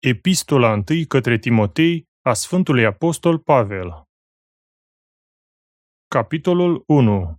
Epistola 1 către Timotei a Sfântului Apostol Pavel. Capitolul 1.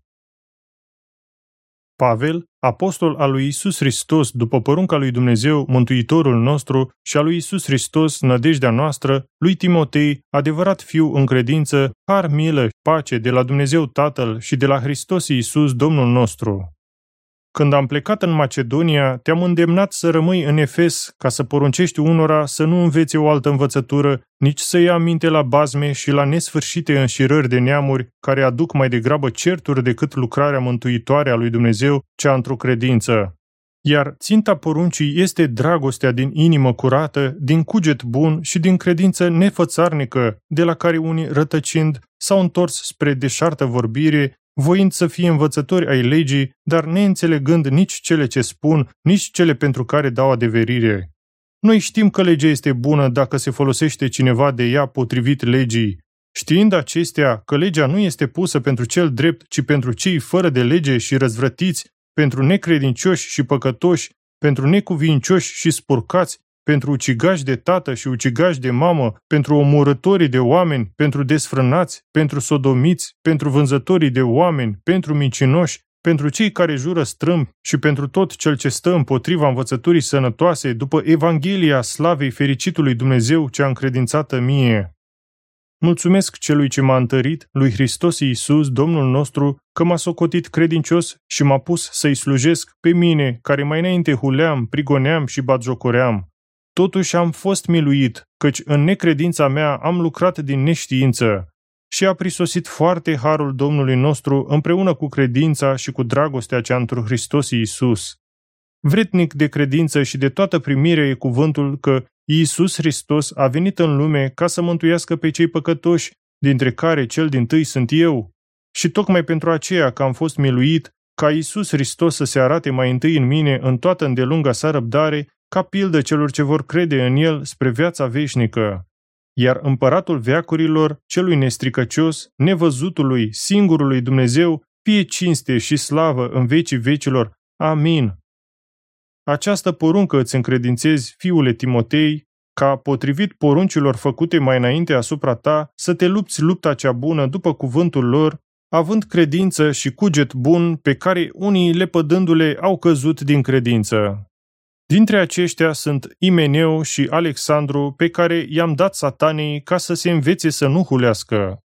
Pavel, apostol al lui Iisus Hristos după porunca lui Dumnezeu, Mântuitorul nostru, și a lui Iisus Hristos, nădejdea noastră, lui Timotei, adevărat fiu în credință, har, milă, pace de la Dumnezeu Tatăl și de la Hristos Iisus, Domnul nostru. Când am plecat în Macedonia, te-am îndemnat să rămâi în Efes ca să poruncești unora să nu învețe o altă învățătură, nici să ia minte la bazme și la nesfârșite înșirări de neamuri care aduc mai degrabă certuri decât lucrarea mântuitoare a lui Dumnezeu, cea într-o credință. Iar ținta poruncii este dragostea din inimă curată, din cuget bun și din credință nefățarnică, de la care unii, rătăcind, s-au întors spre deșartă vorbire, voind să fie învățători ai legii, dar neînțelegând nici cele ce spun, nici cele pentru care dau adeverire. Noi știm că legea este bună dacă se folosește cineva de ea potrivit legii. Știind acestea că legea nu este pusă pentru cel drept, ci pentru cei fără de lege și răzvrătiți, pentru necredincioși și păcătoși, pentru necuvincioși și spurcați, pentru ucigași de tată și ucigași de mamă, pentru omorătorii de oameni, pentru desfrânați, pentru sodomiți, pentru vânzătorii de oameni, pentru mincinoși, pentru cei care jură strâmb și pentru tot cel ce stă împotriva învățăturii sănătoase după Evanghelia slavei fericitului Dumnezeu cea încredințată mie. Mulțumesc celui ce m-a întărit, lui Hristos Iisus, Domnul nostru, că m-a socotit credincios și m-a pus să-i slujesc pe mine, care mai înainte huleam, prigoneam și batjocoream. Totuși am fost miluit, căci în necredința mea am lucrat din neștiință și a prisosit foarte harul Domnului nostru împreună cu credința și cu dragostea cea întru Hristos Iisus. Vretnic de credință și de toată primirea e cuvântul că Iisus Hristos a venit în lume ca să mântuiască pe cei păcătoși, dintre care cel dintâi sunt eu. Și tocmai pentru aceea că am fost miluit, ca Iisus Hristos să se arate mai întâi în mine în toată îndelunga sa răbdare, ca pildă celor ce vor crede în El spre viața veșnică. Iar împăratul veacurilor, celui nestricăcios, nevăzutului, singurului Dumnezeu, fie cinste și slavă în vecii vecilor. Amin. Această poruncă îți încredințezi, fiule Timotei, ca, potrivit poruncilor făcute mai înainte asupra ta, să te lupți lupta cea bună după cuvântul lor, având credință și cuget bun pe care unii, lepădându-le, au căzut din credință. Dintre aceștia sunt Imeneu și Alexandru, pe care i-am dat Satanei ca să se învețe să nu hulească.